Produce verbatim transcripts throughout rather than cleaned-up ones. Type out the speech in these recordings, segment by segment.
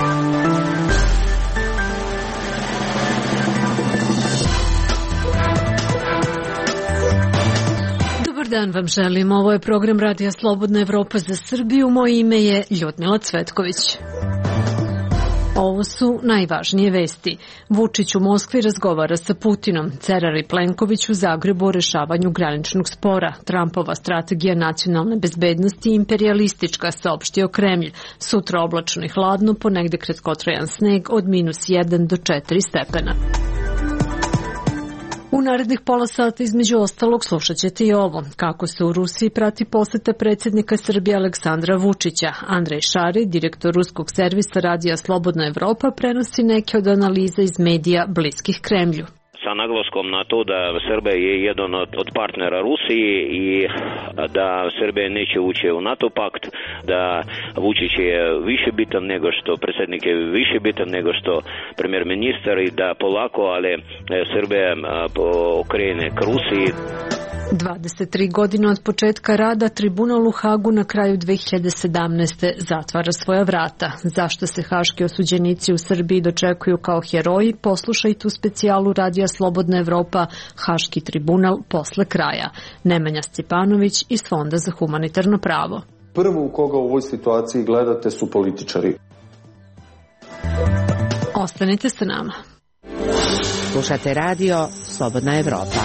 Dobar dan vam želim. Ovo je program Radija Slobodna Evropa za Srbiju. Moje ime je Ljudmila Cvetković. Ovo su najvažnije vesti. Vučić u Moskvi razgovara sa Putinom, Cerar i Plenković u Zagrebu o rešavanju graničnog spora. Trumpova strategija nacionalne bezbednosti i imperialistička, saopštio Kremlj. Sutra oblačno i hladno, ponegde kratkotrajan sneg od minus jedan do četiri stepena. U narednih pola sata između ostalog slušat ćete i ovo. Kako se u Rusiji prati poseta predsjednika Srbije Aleksandra Vučića. Andrej Šari, direktor ruskog servisa Radija Slobodna Evropa, prenosi neke od analiza iz medija bliskih Kremlju. Sa naglaskom na to da Srbija je jedan od, od partnera Rusiji i da Srbija neće ući u NATO pakt, da Vučić je više bitan nego što, predsjednik je više bitan nego što premijer ministar i da polako, ali Srbija okrene k Rusiji. dvadeset tri godine od početka rada Tribunal u Hagu na kraju dve hiljade sedamnaeste. zatvara svoja vrata. Zašto se haški osuđenici u Srbiji dočekuju kao heroji? Poslušajte u specijalu Radija Slobodna Evropa Haški tribunal posle kraja. Nemanja Stjepanović iz Fonda za humanitarno pravo. Prvo u koga u ovoj situaciji gledate su političari. Ostanite sa nama. Slušate Radio Slobodna Evropa.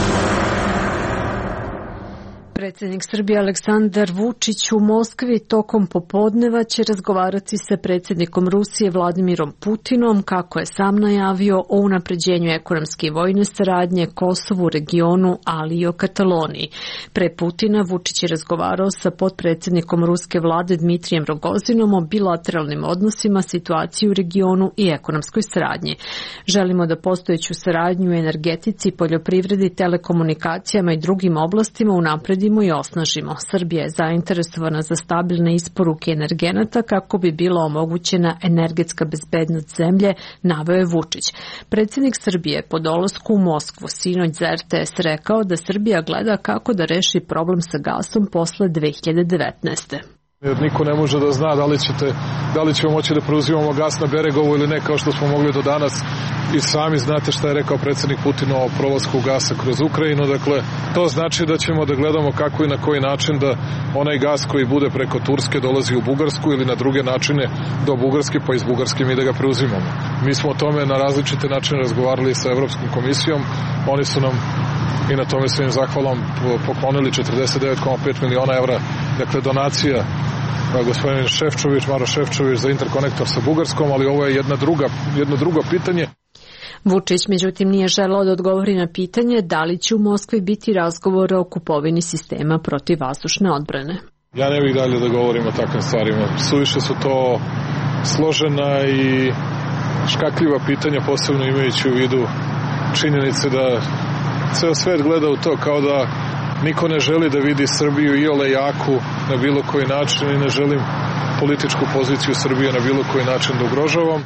Predsjednik Srbije Aleksandar Vučić u Moskvi tokom popodneva će razgovarati sa predsjednikom Rusije Vladimirom Putinom, kako je sam najavio, o unapređenju ekonomske i vojne saradnje, Kosovu, regionu, ali i o Kataloniji. Pre Putina Vučić je razgovarao sa potpredsjednikom ruske vlade Dmitrijem Rogozinom o bilateralnim odnosima, situaciji u regionu i ekonomskoj saradnji. Želimo da postojeću saradnju u energetici, poljoprivredi, telekomunikacijama i drugim oblastima unapredimo i osnažimo. Srbija je zainteresovana za stabilne isporuke energenata kako bi bila omogućena energetska bezbednost zemlje, naveo je Vučić. Predsjednik Srbije po dolasku u Moskvu sinoć za er te es rekao da Srbija gleda kako da reši problem sa gasom posle dve hiljade devetnaeste. Jer niko ne može da zna da li, ćete, da li ćemo moći da preuzimamo gas na Beregovu ili ne, kao što smo mogli do danas. I sami znate šta je rekao predsjednik Putin o prolasku gasa kroz Ukrajinu. Dakle, to znači da ćemo da gledamo kako i na koji način da onaj gas koji bude preko Turske dolazi u Bugarsku ili na druge načine do Bugarske, pa iz Bugarske mi da ga preuzimamo. Mi smo o tome na različite načine razgovarali sa Evropskom komisijom. Oni su nam i na tome svojim zahvalom poklonili četrdeset devet zarez pet miliona evra, dakle donacija gospodin Šefčović, Maro Šefčović za interkonektor sa Bugarskom, ali ovo je jedna druga, jedno drugo pitanje. Vučić međutim nije želeo da odgovori na pitanje da li će u Moskvi biti razgovora o kupovini sistema protivvazdušne odbrane. Ja ne bih dalje da govorim o takvim stvarima. Suviše su to složena i škakljiva pitanja, posebno imajući u vidu činjenice da ceo svet gleda u to kao da niko ne želi da vidi Srbiju iole jaku na bilo koji način i ne želim političku poziciju Srbije na bilo koji način da ugrožavam.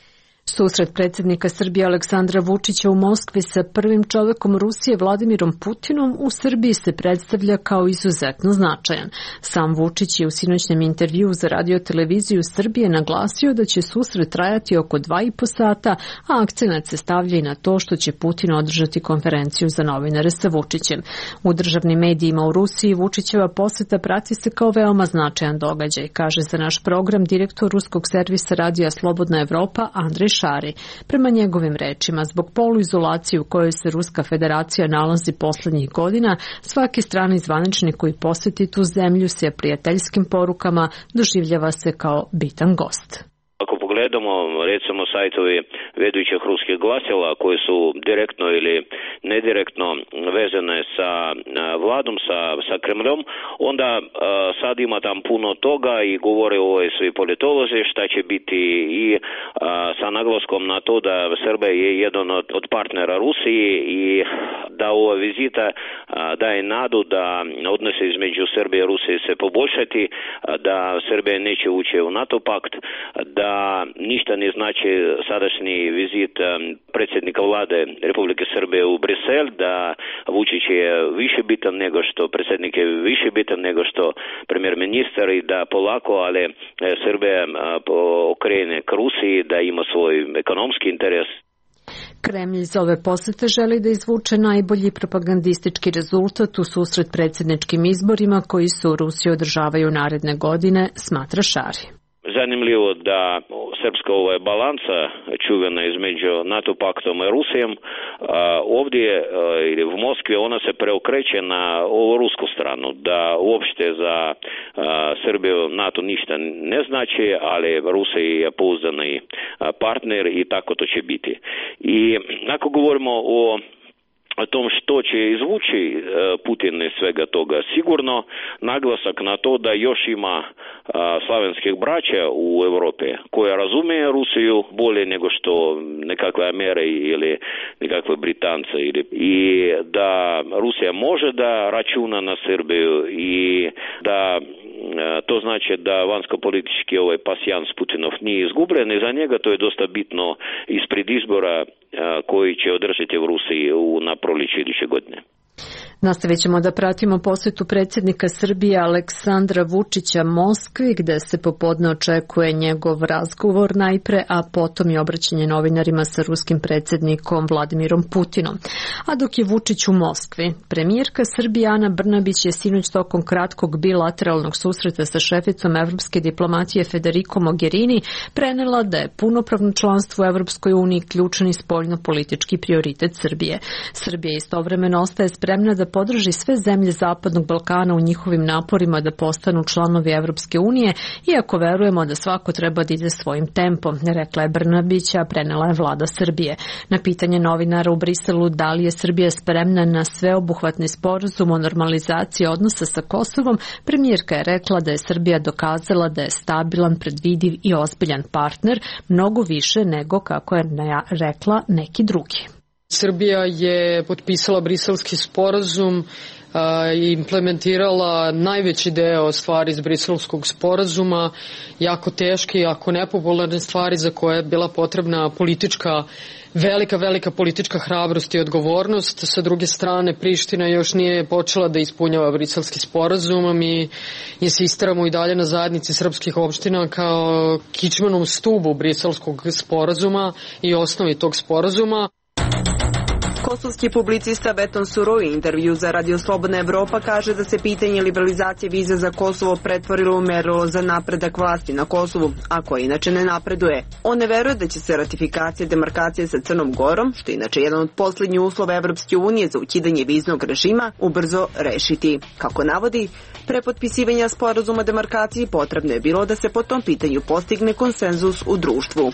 Susret predsjednika Srbije Aleksandra Vučića u Moskvi sa prvim čovekom Rusije Vladimirom Putinom u Srbiji se predstavlja kao izuzetno značajan. Sam Vučić je u sinoćnem intervjuu za Radio televiziju Srbije naglasio da će susret trajati oko dva i po sata, a akcenat se stavlja i na to što će Putin održati konferenciju za novinare sa Vučićem. U državnim medijima u Rusiji Vučićeva poseta prati se kao veoma značajan događaj, kaže za naš program direktor ruskog servisa Radija Slobodna Evropa Andrej Šari. Prema njegovim rečima, zbog poluizolacije u kojoj se Ruska federacija nalazi poslednjih godina, svaki strani zvaničnik koji poseti tu zemlju sa prijateljskim porukama doživljava se kao bitan gost. Ako pogledamo recimo sajtovi vedućih ruskih glasila koji su direktno ili nedirektno vezane sa vladom, sa, sa Kremljom, onda a, sad ima tam puno toga i govore ovo svi politolozi šta će biti i a, sa naglaskom na to da Srbija je jedan od, od partnera Rusiji i da ova vizita a, daje nadu da odnose između Srbije i Rusije se poboljšati, a, da Srbija neće ući u NATO pakt, da ništa ne znači sadašnji vizit predsjednika vlade Republike Srbije u Brisel, da Vučić je više bitan nego što, predsjednik je više bitan nego što premijer ministar i da polako, ali Srbija okrene k Rusiji, da ima svoj ekonomski interes. Kremlj iz ove posete želi da izvuče najbolji propagandistički rezultat u susret predsjedničkim izborima koji se u Rusiji održavaju naredne godine, smatra Šari. Zanimljivo da srpska ova balansa čuvena između NATO paktom i Rusijom, ovdje ili v Moskvi ona se preokreće na ovu rusku stranu, da uopšte za Srbiju NATO ništa ne znači, ali Rusija je pouzdani partner i tako to će biti. I ako govorimo o o tom što će izvući Putin iz svega toga, sigurno naglasak na to da još ima slavenskih braća u Europi koja razumije Rusiju bolje nego što nekakve Amere ili nekakve Britance, i da Rusija može da računa na Srbiju i da to znači da vanjsko-politički ovaj pasijans Putinov nije izgubljen i za njega to je dosta bitno ispred izbora koji će održati u Rusiji na proljeće iduće godine. Nastavit ćemo da pratimo posjetu predsjednika Srbije Aleksandra Vučića Moskvi, gde se popodne očekuje njegov razgovor najpre, a potom i obraćanje novinarima sa ruskim predsjednikom Vladimirom Putinom. A dok je Vučić u Moskvi, premijerka Srbije Ana Brnabić je sinoć tokom kratkog bilateralnog susreta sa šeficom evropske diplomatije Federico Mogherini prenela da je punopravno članstvo u Evropskoj uniji ključni spoljno-politički prioritet Srbije. Srbija istovremeno ostaje spremna da podrži sve zemlje Zapadnog Balkana u njihovim naporima da postanu članovi Evropske unije, iako verujemo da svako treba da ide svojim tempom, rekla je Brnabić, a prenela je vlada Srbije. Na pitanje novinara u Briselu da li je Srbija spremna na sveobuhvatni sporazum o normalizaciji odnosa sa Kosovom, premijerka je rekla da je Srbija dokazala da je stabilan, predvidiv i ozbiljan partner, mnogo više nego, kako je rekla, neki drugi. Srbija je potpisala Briselski sporazum i implementirala najveći deo stvari iz Briselskog sporazuma, jako teške, jako nepopularne stvari za koje je bila potrebna politička, velika, velika politička hrabrost i odgovornost. Sa druge strane, Priština još nije počela da ispunjava Briselski sporazum. Mi insistiramo i dalje na zajednici srpskih opština kao kičmenom stubu Briselskog sporazuma i osnovi tog sporazuma. Kosovski publicista Beton Suroi u intervju za Radio Slobodna Evropa kaže da se pitanje liberalizacije viza za Kosovo pretvorilo u merilo za napredak vlasti na Kosovu, a koja inače ne napreduje. On ne veruje da će se ratifikacija demarkacije sa Crnom Gorom, što je inače jedan od posljednjih uslova Evropske unije za ukidanje viznog režima, ubrzo rešiti. Kako navodi, pre potpisivanja sporazuma demarkaciji potrebno je bilo da se po tom pitanju postigne konsenzus u društvu.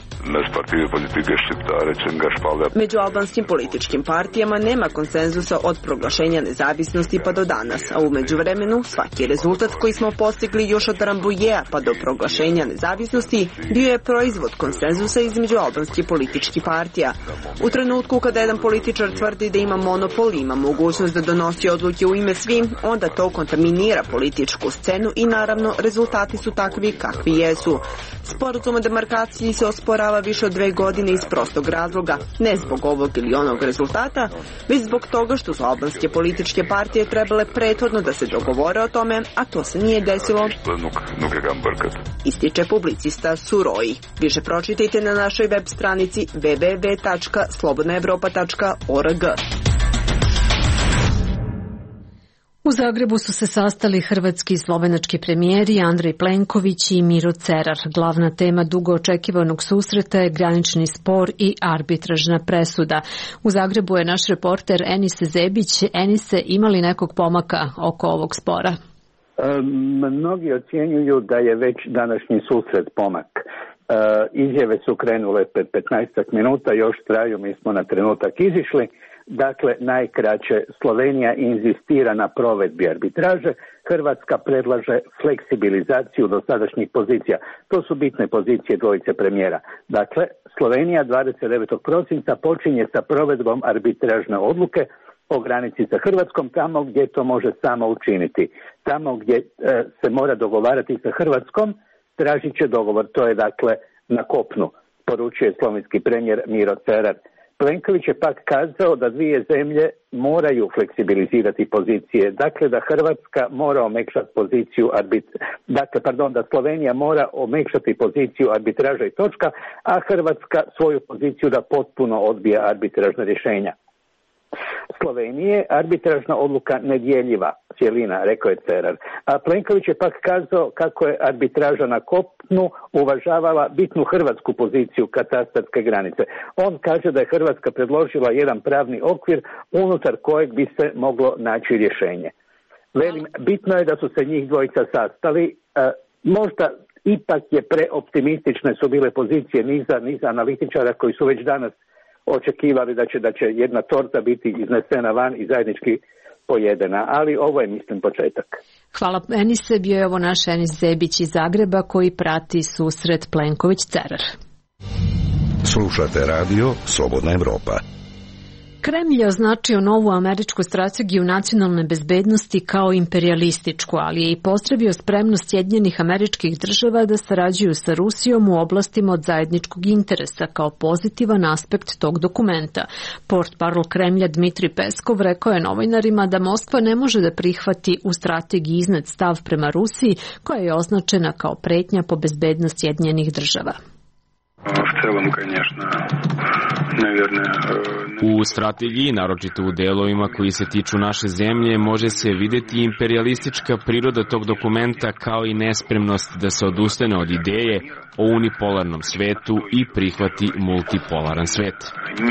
Među albanskim političkim partijama nema konsenzusa od proglašenja nezavisnosti pa do danas, a u međuvremenu svaki rezultat koji smo postigli još od Rambouillea pa do proglašenja nezavisnosti bio je proizvod konsenzusa između albanskih političkih partija. U trenutku kada jedan političar tvrdi da ima monopol, ima mogućnost da donosi odluke u ime svim, onda to kontaminira političku scenu i naravno rezultati su takvi kakvi jesu. Sporazum o demarkaciji se osporava više od dve godine iz prostog razloga, ne zbog ovog ili onog rezultata, već zbog toga što su albanske političke partije trebale prethodno da se dogovore o tome, a to se nije desilo. Ističe publicista Suroi. Više pročitajte na našoj web stranici w w w tačka slobodna evropa tačka org. U Zagrebu su se sastali hrvatski i slovenački premijeri Andrej Plenković i Miro Cerar. Glavna tema dugo očekivanog susreta je granični spor i arbitražna presuda. U Zagrebu je naš reporter Enise Zebić. Enise, ima li nekog pomaka oko ovog spora? Mnogi ocjenjuju da je već današnji susret pomak. Izjave su krenule pred petnaestak minuta, još traju, mi smo na trenutak izišli. Dakle, najkraće, Slovenija inzistira na provedbi arbitraže, Hrvatska predlaže fleksibilizaciju dosadašnjih pozicija. To su bitne pozicije dvojice premijera. Dakle, Slovenija dvadeset devetog prosinca počinje sa provedbom arbitražne odluke o granici sa Hrvatskom, tamo gdje to može samo učiniti. Tamo gdje e, se mora dogovarati sa Hrvatskom, tražit će dogovor, to je dakle na kopnu. poručuje slovenski premijer Miro Cerar. Plenković je pak kazao da dvije zemlje moraju fleksibilizirati pozicije, dakle da Hrvatska mora omekšati poziciju arbitra, dakle pardon da Slovenija mora omekšati poziciju arbitraža i točka, a Hrvatska svoju poziciju da potpuno odbija arbitražna rješenja. Slovenije arbitražna odluka nedjeljiva cjelina, rekao je Cerar. A Plenković je pak kazao kako je arbitraža na kopnu uvažavala bitnu hrvatsku poziciju katastarske granice. On kaže da je Hrvatska predložila jedan pravni okvir unutar kojeg bi se moglo naći rješenje. Velim, bitno je da su se njih dvojica sastali. E, možda ipak je preoptimistične su bile pozicije niza, niza analitičara koji su već danas očekivali da će, da će jedna torta biti iznesena van i zajednički pojedena, ali ovo je, mislim, početak. Hvala Enise, bio je ovo naš Enis Zebić iz Zagreba koji prati susret Plenković-Cerar. Slušate radio Slobodna Evropa. Kremlj je označio novu američku strategiju nacionalne bezbednosti kao imperijalističku, ali je i pozdravio spremnost Sjedinjenih Američkih Država da sarađuju sa Rusijom u oblastima od zajedničkog interesa kao pozitivan aspekt tog dokumenta. Portparol Kremlja Dmitri Peskov rekao je novinarima da Moskva ne može da prihvati u strategiji iznet stav prema Rusiji koja je označena kao pretnja po bezbednost Sjedinjenih Država. U strategiji, naročito u delovima koji se tiču naše zemlje, može se vidjeti imperialistička priroda tog dokumenta kao i nespremnost da se odustane od ideje o unipolarnom svetu i prihvati multipolaran svet.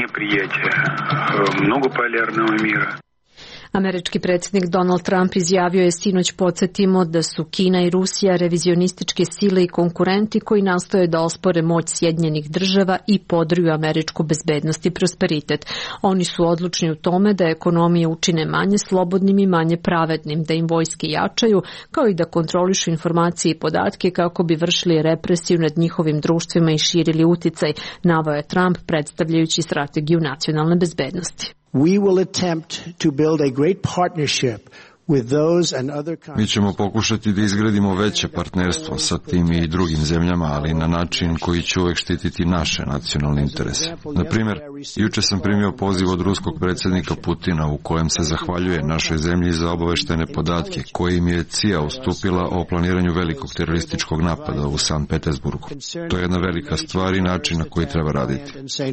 Američki predsjednik Donald Trump izjavio je sinoć, podsjetimo, da su Kina i Rusija revizionističke sile i konkurenti koji nastoje da ospore moć Sjedinjenih Država i podriju američku bezbednost i prosperitet. Oni su odlučni u tome da ekonomije učine manje slobodnim i manje pravednim, da im vojske jačaju, kao i da kontrolišu informacije i podatke kako bi vršili represiju nad njihovim društvima i širili uticaj, naveo je Trump predstavljajući strategiju nacionalne bezbednosti. We will attempt to build a great partnership with those and other countries. Mi ćemo pokušati da izgradimo veće partnerstvo sa tim i drugim zemljama, ali na način koji će uvek štititi naše nacionalne interese. Na primjer, juče sam primio poziv od ruskog predsjednika Putina u kojem se zahvaljuje našoj zemlji za obaveštene podatke koje im je C I A ustupila o planiranju velikog terorističkog napada u Sankt Petersburgu. To je jedna velika stvar i način na koji treba raditi.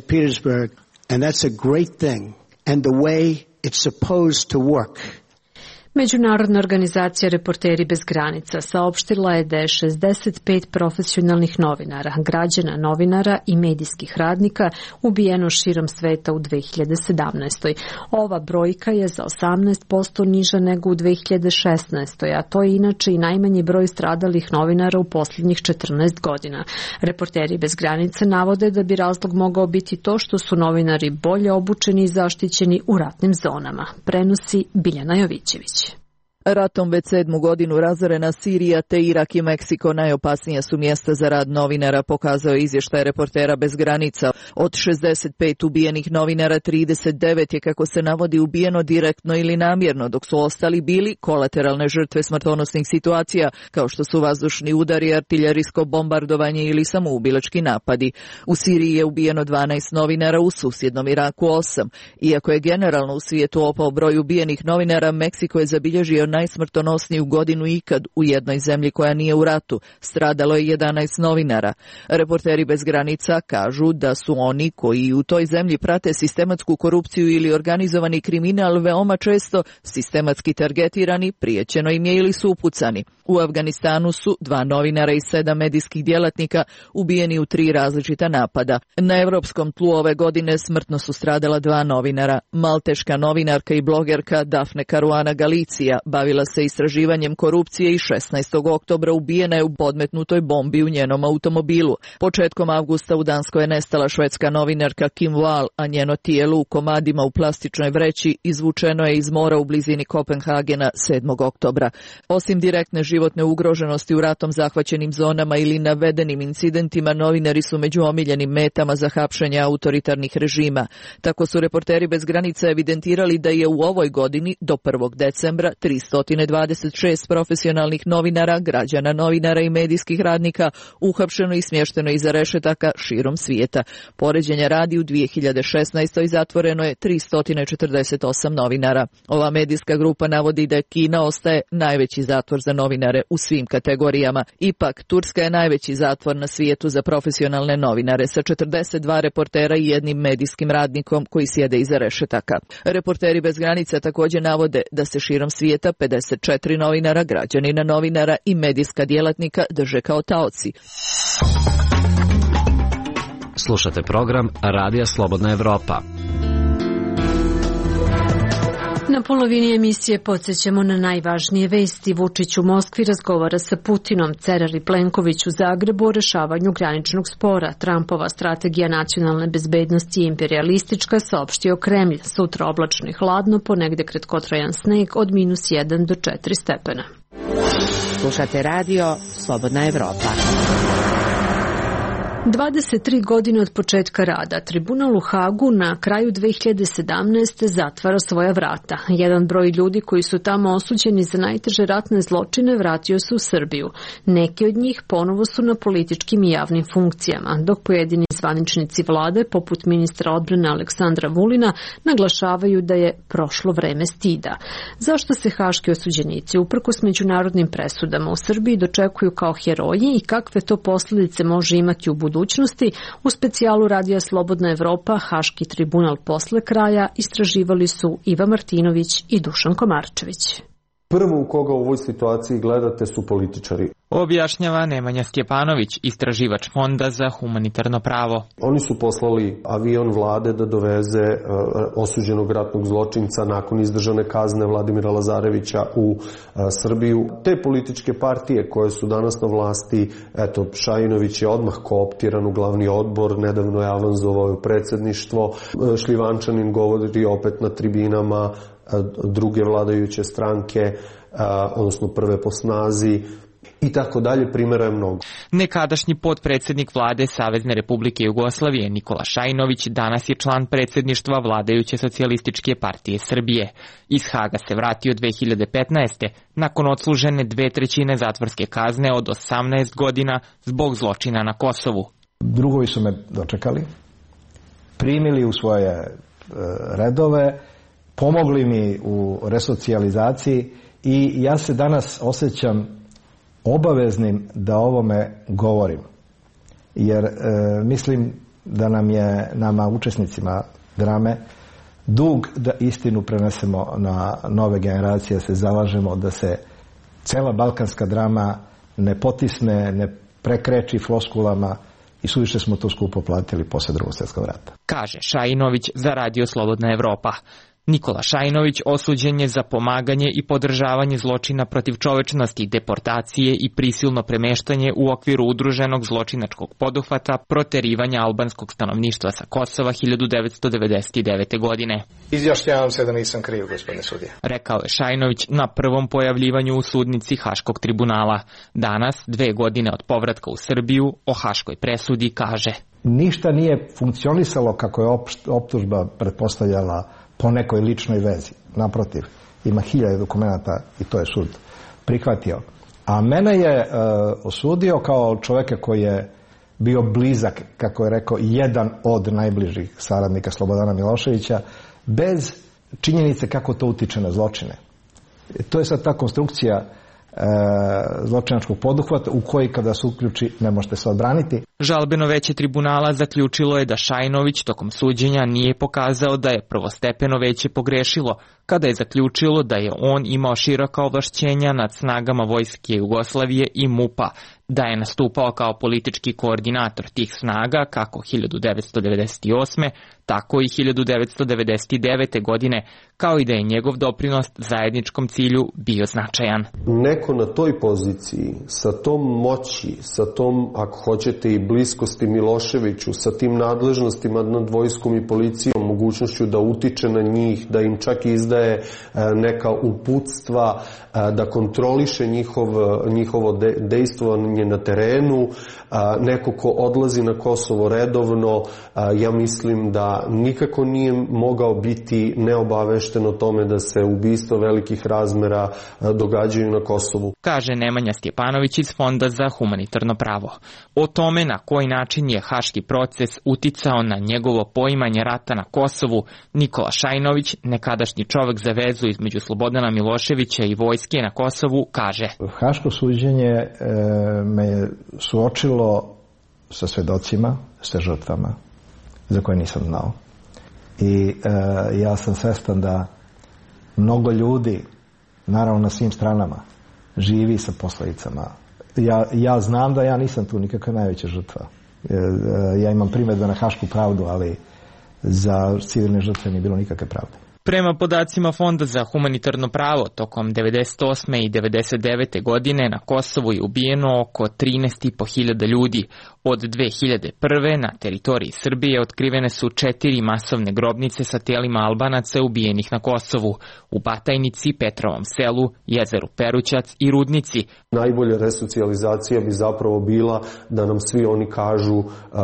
And that's a great thing. And the way it's supposed to work. Međunarodna organizacija Reporteri bez granica saopštila je da je šezdeset pet profesionalnih novinara, građana novinara i medijskih radnika ubijeno širom sveta u dve hiljade sedamnaestoj. Ova brojka je za osamnaest posto niža nego u dve hiljade šesnaestoj, a to je inače i najmanji broj stradalih novinara u posljednjih četrnaest godina. Reporteri bez granice navode da bi razlog mogao biti to što su novinari bolje obučeni i zaštićeni u ratnim zonama. Prenosi Biljana Jovićević. Ratom već sedmu godinu razorena Sirija te Irak i Meksiko najopasnija su mjesta za rad novinara, pokazao je izvještaj Reportera bez granica. Od šezdeset pet ubijenih novinara, trideset devet je, kako se navodi, ubijeno direktno ili namjerno, dok su ostali bili kolateralne žrtve smrtonosnih situacija, kao što su vazdušni udari, artiljerijsko bombardovanje ili samoubilački napadi. U Siriji je ubijeno dvanaest novinara, u susjednom Iraku osam. Iako je generalno u svijetu opao broj ubijenih novinara, Meksiko je zabilježio najsmrtonosniju godinu ikad u jednoj zemlji koja nije u ratu. Stradalo je jedanaest novinara. Reporteri bez granica kažu da su oni koji u toj zemlji prate sistematsku korupciju ili organizovani kriminal veoma često sistematski targetirani, prijećeno im je ili su upucani. U Afganistanu su dva novinara i sedam medijskih djelatnika ubijeni u tri različita napada. Na evropskom tlu ove godine smrtno su stradala dva novinara. Malteška novinarka i blogerka Dafne Caruana Galizia bavila se istraživanjem korupcije i šesnaestog oktobra ubijena je u podmetnutoj bombi u njenom automobilu. Početkom avgusta u Danskoj je nestala švedska novinarka Kim Wall, a njeno tijelo u komadima u plastičnoj vreći izvučeno je iz mora u blizini Kopenhagena sedmog oktobra. Osim direktne životne ugroženosti u ratom zahvaćenim zonama ili navedenim incidentima, novinari su među omiljenim metama za hapšenje autoritarnih režima. Tako su Reporteri bez granica evidentirali da je u ovoj godini do prvog decembra tristo četiristo dvadeset šest profesionalnih novinara, građana, novinara i medijskih radnika uhapšeno i smješteno iza rešetaka širom svijeta. Poređenja radi, u dvije hiljade šesnaestoj zatvoreno je tristo četrdeset osam novinara. Ova medijska grupa navodi da Kina ostaje najveći zatvor za novinare u svim kategorijama. Ipak, Turska je najveći zatvor na svijetu za profesionalne novinare sa četrdeset dva reportera i jednim medijskim radnikom koji sjede iza rešetaka. Reporteri bez granica također navode da se širom svijeta pedeset četiri novinara, građanina, novinara i medijska djelatnika drže kao taoci. Slušate program Radija Slobodna Evropa. Na polovini emisije podsjećamo na najvažnije vesti. Vučić u Moskvi razgovara sa Putinom, Cerar i Plenković u Zagrebu o rešavanju graničnog spora. Trumpova strategija nacionalne bezbednosti je imperialistička, saopštio Kremlj. Sutra oblačno i hladno, ponegde kratkotrajan sneg od minus jedan do četiri stepena. Slušate radio Slobodna Evropa. dvadeset tri godine od početka rada, tribunal u Hagu na kraju dve hiljade sedamnaeste. zatvara svoja vrata. Jedan broj ljudi koji su tamo osuđeni za najteže ratne zločine vratio se u Srbiju. Neki od njih ponovo su na političkim i javnim funkcijama, dok pojedini zvaničnici vlade, poput ministra odbrane Aleksandra Vulina, naglašavaju da je prošlo vreme stida. Zašto se haški osuđenici uprkos međunarodnim presudama u Srbiji dočekuju kao heroji i kakve to posljedice može imati u budućnosti? U specijalu Radija Slobodna Evropa, Haški tribunal posle kraja, istraživali su Iva Martinović i Dušan Komarčević. Prvo u koga u ovoj situaciji gledate su političari. Objašnjava Nemanja Stjepanović, istraživač Fonda za humanitarno pravo. Oni su poslali avion vlade da doveze uh, osuđenog ratnog zločinca nakon izdržane kazne Vladimira Lazarevića u uh, Srbiju. Te političke partije koje su danas na vlasti, eto, Šajinović je odmah kooptiran u glavni odbor, nedavno je avanzovao u predsjedništvo, uh, Šljivančanin govori opet na tribinama druge vladajuće stranke, odnosno prve po snazi i tako dalje, primjera je mnogo. Nekadašnji potpredsjednik vlade Savezne Republike Jugoslavije Nikola Šajinović danas je član predsjedništva vladajuće socijalističke partije Srbije. Iz Haga se vratio dve hiljade petnaeste. nakon odslužene dve trećine zatvorske kazne od osamnaest godina zbog zločina na Kosovu. Drugovi su me dočekali, primili u svoje redove, pomogli mi u resocijalizaciji i ja se danas osjećam obaveznim da o ovome govorim. Jer e, mislim da nam je, nama učesnicima drame, dug da istinu prenesemo na nove generacije, se zalažemo da se cela balkanska drama ne potisne, ne prekreči floskulama i suviše smo to skupo platili posle Drugog svjetskog rata. Kaže Šajinović za Radio Slobodna Evropa. Nikola Šajinović osuđen je za pomaganje i podržavanje zločina protiv čovečnosti, deportacije i prisilno premeštanje u okviru udruženog zločinačkog poduhvata proterivanja albanskog stanovništva sa Kosova hiljadu devetsto devedeset devete. godine. Izjašnjavam se da nisam kriv, gospodine sudija. Rekao je Šajinović na prvom pojavljivanju u sudnici Haškog tribunala. Danas, dve godine od povratka u Srbiju, o haškoj presudi kaže: ništa nije funkcionisalo kako je optužba pretpostavljala po nekoj ličnoj vezi. Naprotiv, ima hiljade dokumenata i to je sud prihvatio. A mene je e, osudio kao čovjeka koji je bio blizak, kako je rekao, jedan od najbližih saradnika Slobodana Miloševića, bez činjenice kako to utiče na zločine. E, to je sad ta konstrukcija e, zločinačkog poduhvata u koji kada se uključi ne možete se odbraniti. Žalbeno veće tribunala zaključilo je da Šajinović tokom suđenja nije pokazao da je prvostepeno veće pogrešilo, kada je zaključilo da je on imao široka ovlašćenja nad snagama Vojske Jugoslavije i MUP-a, da je nastupao kao politički koordinator tih snaga kako hiljadu devetsto devedeset osme. tako i hiljadu devetsto devedeset devete. godine, kao i da je njegov doprinos zajedničkom cilju bio značajan. Neko na toj poziciji, sa tom moći, sa tom, ako hoćete, i bliskosti Miloševiću, sa tim nadležnostima nad vojskom i policijom, mogućnošću da utiče na njih, da im čak izdaje neka uputstva, da kontroliše njihov, njihovo dejstvovanje na terenu, neko ko odlazi na Kosovo redovno, ja mislim da nikako nije mogao biti neobavešten o tome da se ubistva velikih razmera događaju na Kosovu. Kaže Nemanja Stjepanović iz Fonda za humanitarno pravo. O tome na koji način je haški proces uticao na njegovo poimanje rata na Kosovu, Nikola Šajnović, nekadašnji čovek za vezu između Slobodana Miloševića i vojske na Kosovu, kaže: Haško suđenje e, me je suočilo sa svedocima, sa žrtvama za koje nisam znao. I e, ja sam svestan da mnogo ljudi, naravno na svim stranama, živi sa posledicama. Ja, ja znam da ja nisam tu nikakva najveća žrtva. E, e, ja imam primedbe na hašku pravdu, ali za civilne žrtve nije bilo nikakve pravde. Prema podacima Fonda za humanitarno pravo, tokom devedeset osme i devedeset devete godine na Kosovu je ubijeno oko trinaest i po hiljada ljudi. Od dve hiljade prve. na teritoriji Srbije otkrivene su četiri masovne grobnice sa telima Albanaca ubijenih na Kosovu, u Batajnici, Petrovom selu, jezeru Perućac i Rudnici. Najbolja resocijalizacija bi zapravo bila da nam svi oni kažu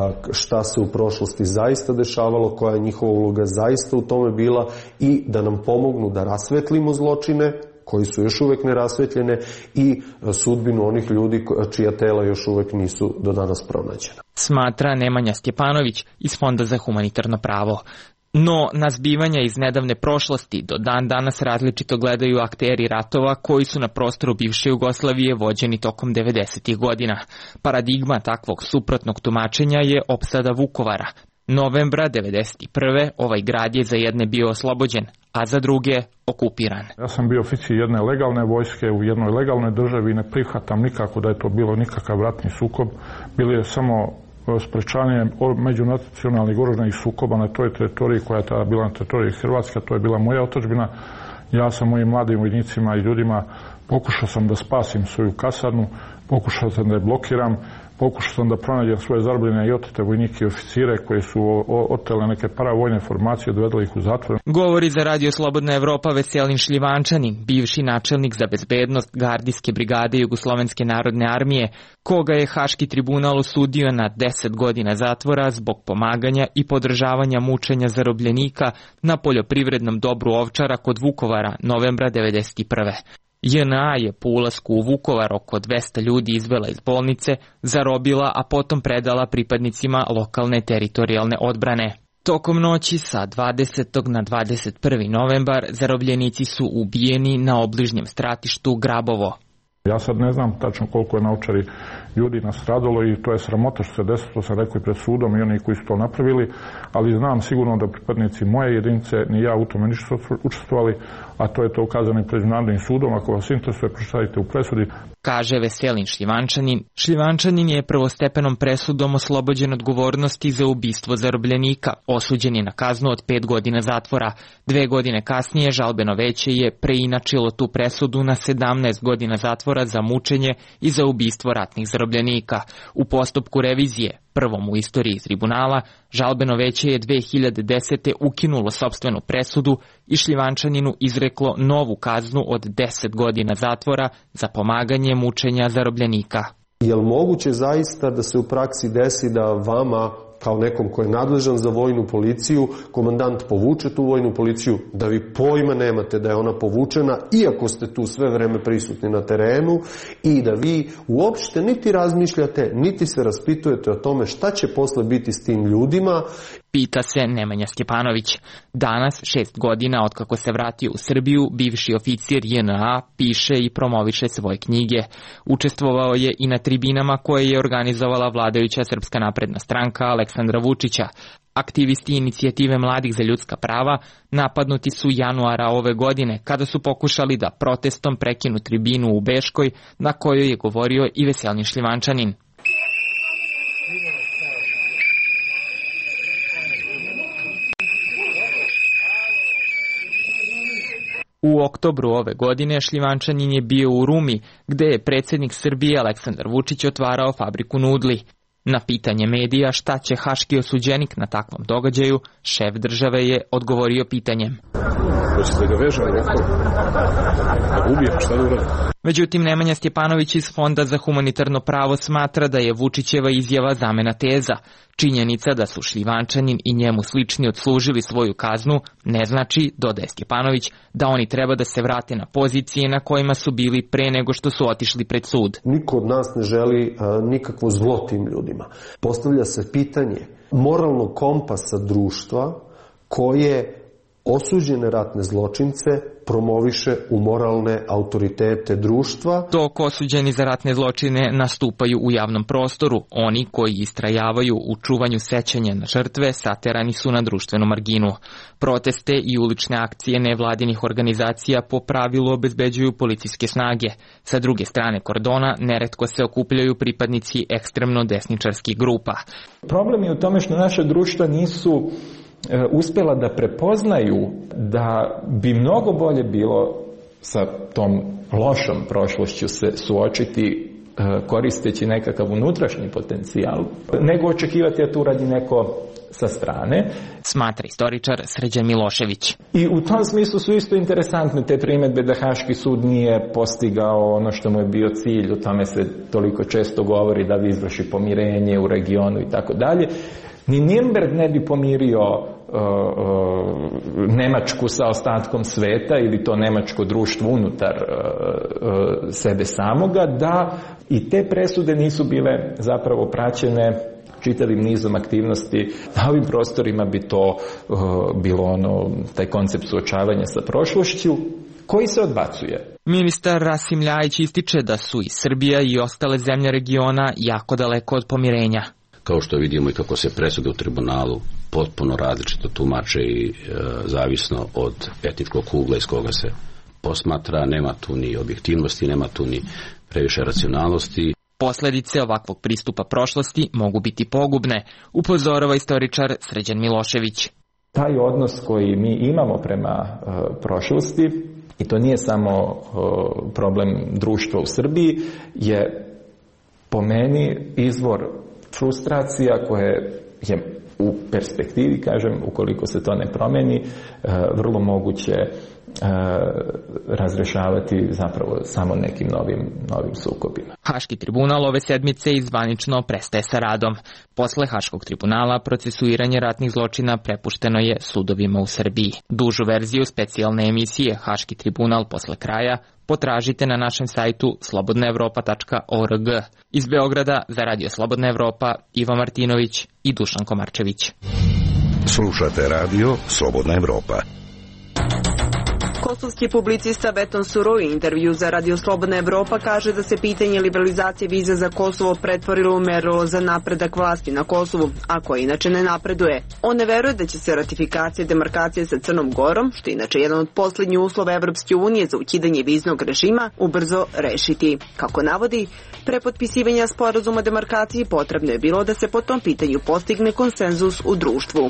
šta se u prošlosti zaista dešavalo, koja je njihova uloga zaista u tome bila i da nam pomognu da rasvetlimo zločine koji su još uvek nerasvetljene i sudbinu onih ljudi čija tela još uvek nisu do danas pronađena. Smatra Nemanja Stjepanović iz Fonda za humanitarno pravo. No, na zbivanja iz nedavne prošlosti do dan danas različito gledaju akteri ratova koji su na prostoru bivše Jugoslavije vođeni tokom devedesetih godina. Paradigma takvog suprotnog tumačenja je opsada Vukovara. Novembra devedeset prve. ovaj grad je za jedne bio oslobođen, a za druge okupiran. Ja sam bio oficir jedne legalne vojske u jednoj legalnoj državi i ne prihvatam nikako da je to bilo nikakav ratni sukob. Bilo je samo sprečavanje međunacionalnih oružanih sukoba na toj teritoriji koja je tada bila na teritoriji Hrvatske, to je bila moja otadžbina. Ja sam mojim mladim vojnicima i ljudima pokušao sam da spasim svoju kasarnu, pokušao sam da je blokiram, pokušao sam da pronađem svoje zarobljene i otete vojnike i oficire koji su otele neke paravojne formacije, dovedali ih u zatvor. Govori za Radio Slobodna Evropa Veselin Šljivančanin, bivši načelnik za bezbednost gardijske brigade Jugoslovenske narodne armije, koga je Haški tribunal osudio na deset godina zatvora zbog pomaganja i podržavanja mučenja zarobljenika na poljoprivrednom dobru Ovčara kod Vukovara novembra devedeset prve. J N A je po ulasku u Vukovar oko dvesta ljudi izvela iz bolnice, zarobila, a potom predala pripadnicima lokalne teritorijalne odbrane. Tokom noći sa dvadesetog na dvadeset prvi novembar zarobljenici su ubijeni na obližnjem stratištu Grabovo. Ja sad ne znam tačno koliko je na Ovčari ljudi nastradalo i to je sramota što se desilo, to sam rekao i pred sudom i oni koji su to napravili, ali znam sigurno da pripadnici moje jedinice ni ja u tome nisu učestvovali, a to je to ukazano i pred međunarodnim sudom. Ako vas interesuje, pročitajte u presudi. Kaže Veselin Šljivančanin. Šljivančanin je prvostepenom presudom oslobođen odgovornosti za ubistvo zarobljenika. Osuđen je na kaznu od pet godina zatvora. Dve godine kasnije žalbeno veće je preinačilo tu presudu na sedamnaest godina zatvora za mučenje i za ubistvo ratnih zarobljenika. U postupku revizije, prvom u istoriji tribunala, žalbeno veće je dve hiljade desete. ukinulo sopstvenu presudu i Šljivančaninu izreklo novu kaznu od deset godina zatvora za pomaganje mučenja zarobljenika. Je li moguće zaista da se u praksi desi da vama, kao nekom ko je nadležan za vojnu policiju, komandant povuče tu vojnu policiju, da vi pojma nemate da je ona povučena, iako ste tu sve vreme prisutni na terenu, i da vi uopšte niti razmišljate, niti se raspitujete o tome šta će posle biti s tim ljudima? Pita se Nemanja Stjepanović. Danas, šest godina otkako se vratio u Srbiju, bivši oficir J N A piše i promoviše svoje knjige. Učestvovao je i na tribinama koje je organizovala vladajuća Srpska napredna stranka Aleksandra Vučića. Aktivisti inicijative mladih za ljudska prava napadnuti su januara ove godine kada su pokušali da protestom prekinu tribinu u Beškoj na kojoj je govorio i Veselin Šljivančanin. U oktobru ove godine Šljivančanin je bio u Rumi, gde je predsjednik Srbije Aleksandar Vučić otvarao fabriku nudli. Na pitanje medija šta će haški osuđenik na takvom događaju, šef države je odgovorio pitanjem. Hoćete ga vežemo ovako? Da ga ubijemo, šta da uradim? Međutim, Nemanja Stjepanović iz Fonda za humanitarno pravo smatra da je Vučićeva izjava zamena teza. Činjenica da su Šljivančanin i njemu slični odslužili svoju kaznu ne znači, dodaje Stjepanović, da oni treba da se vrate na pozicije na kojima su bili pre nego što su otišli pred sud. Niko od nas ne želi a, nikakvo zlo tim ljudima. Postavlja se pitanje moralnog kompasa društva koje osuđene ratne zločince promoviše u moralne autoritete društva. Dok osuđeni za ratne zločine nastupaju u javnom prostoru, oni koji istrajavaju u čuvanju sećanja na žrtve saterani su na društvenu marginu. Proteste i ulične akcije nevladinih organizacija po pravilu obezbeđuju policijske snage. Sa druge strane kordona neretko se okupljaju pripadnici ekstremno desničarskih grupa. Problem je u tome što naša društva nisu uspjela da prepoznaju da bi mnogo bolje bilo sa tom lošom prošlošću se suočiti koristeći nekakav unutrašnji potencijal, nego očekivati da to uradi neko sa strane. Smatra istoričar Srđan Milošević. I u tom smislu su isto interesantne te primjedbe da Haški sud nije postigao ono što mu je bio cilj, o tome se toliko često govori da izvrši pomirenje u regionu i tako dalje. Ni Nürnberg ne bi pomirio uh, uh, Nemačku sa ostatkom sveta ili to nemačko društvo unutar uh, uh, sebe samoga, da i te presude nisu bile zapravo praćene čitavim nizom aktivnosti. Na ovim prostorima bi to uh, bilo ono, taj koncept suočavanja sa prošlošću koji se odbacuje. Ministar Rasim Ljajić ističe da su i Srbija i ostale zemlje regiona jako daleko od pomirenja. Kao što vidimo i kako se presude u tribunalu potpuno različito tumače i e, zavisno od etničkog ugla iz koga se posmatra, nema tu ni objektivnosti, nema tu ni previše racionalnosti. Posledice ovakvog pristupa prošlosti mogu biti pogubne, upozorava istoričar Srđan Milošević. Taj odnos koji mi imamo prema e, prošlosti, i to nije samo e, problem društva u Srbiji, je po meni izvor frustracija koje je u perspektivi, kažem, ukoliko se to ne promeni, vrlo moguće razrešavati zapravo samo nekim novim, novim sukobima. Haški tribunal ove sedmice izvanično prestaje sa radom. Posle Haškog tribunala procesuiranje ratnih zločina prepušteno je sudovima u Srbiji. Dužu verziju specijalne emisije Haški tribunal posle kraja potražite na našem sajtu slobodna evropa tačka org. Iz Beograda za Radio Slobodna Evropa Ivo Martinović i Dušan Komarčević. Slušate Radio Slobodna Evropa. Kosovski publicista Beton Suro u intervju za Radio Slobodna Evropa kaže da se pitanje liberalizacije viza za Kosovo pretvorilo u merilo za napredak vlasti na Kosovu, a koja inače ne napreduje. On ne veruje da će se ratifikacija demarkacije sa Crnom Gorom, što je inače jedan od posljednjih uslova Evropske unije za ukidanje viznog režima, ubrzo rešiti. Kako navodi, pre potpisivanja sporazuma o demarkaciji potrebno je bilo da se po tom pitanju postigne konsenzus u društvu.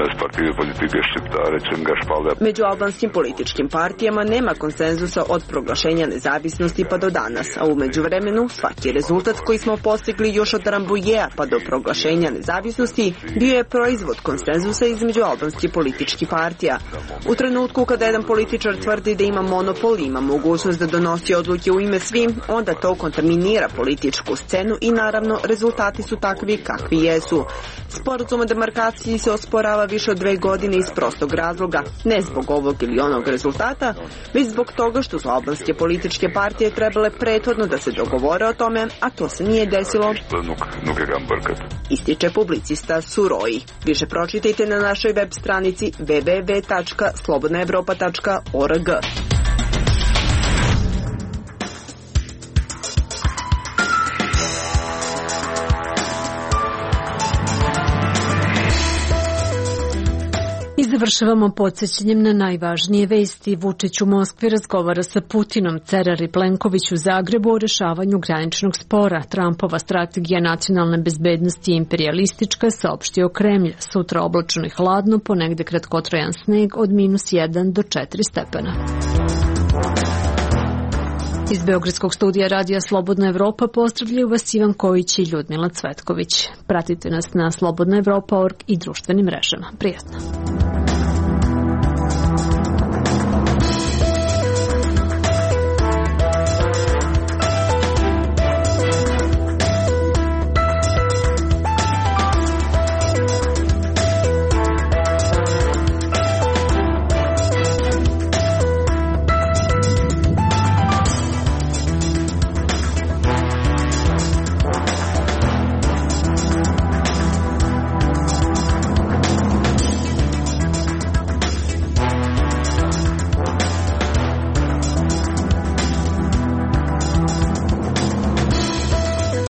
Među albanskim političkim partijama nema konsenzusa od proglašenja nezavisnosti pa do danas, a u međuvremenu svaki rezultat koji smo postigli još od Rambouillea pa do proglašenja nezavisnosti bio je proizvod konsenzusa između albanskih političkih partija. U trenutku kada jedan političar tvrdi da ima monopol i ima mogućnost da donosi odluke u ime svim, onda to kontaminira političku scenu i naravno rezultati su takvi kakvi jesu. Sporazum o demarkaciji se osporava više od dve godine iz prostog razloga, ne zbog ovog ili onog rezultata, već zbog toga što su albanske političke partije trebale prethodno da se dogovore o tome, a to se nije desilo. Ističe publicista Suroji. Više pročitajte na našoj web stranici w w w tačka slobodna evropa tačka org. I završavamo podsjećanjem na najvažnije vesti. Vučić u Moskvi razgovara sa Putinom, Cerar i Plenković u Zagrebu o rešavanju graničnog spora. Trumpova strategija nacionalne bezbednosti je imperijalistička, saopštio Kremlj. Sutra oblačno i hladno, ponegde kratkotrajan sneg od minus jedan do četiri stepena. Iz Beogradskog studija Radija Slobodna Evropa pozdravljaju vas Ivan Kojić i Ljudmila Cvetković. Pratite nas na slobodna evropa tačka org i društvenim mrežama. Prijatno.